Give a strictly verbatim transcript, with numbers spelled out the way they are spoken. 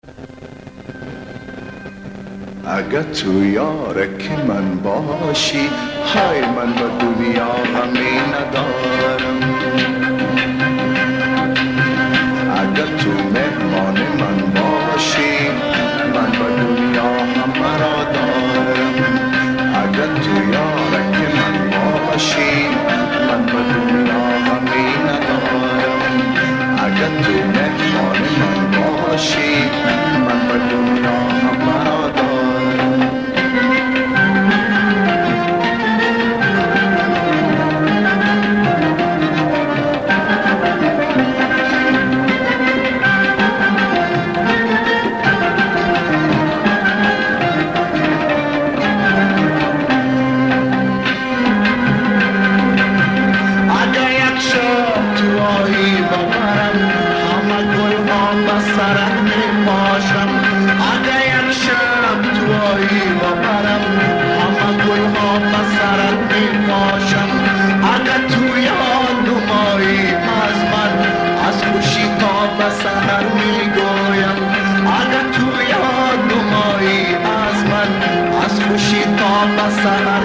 اگه تو یارک من باشی، های من به دنیا غمی ندارم. اگه تو مهمان من باشی، من به دنیا همه را دارم. اگه تو یارک من باشی، من به دنیا غمی ندارم. اگه تو مهمان من باشی، من به دنیا همه را دارم. سحر می گویم اگه تو یاد نمایی از من، از خوشی تا به سحر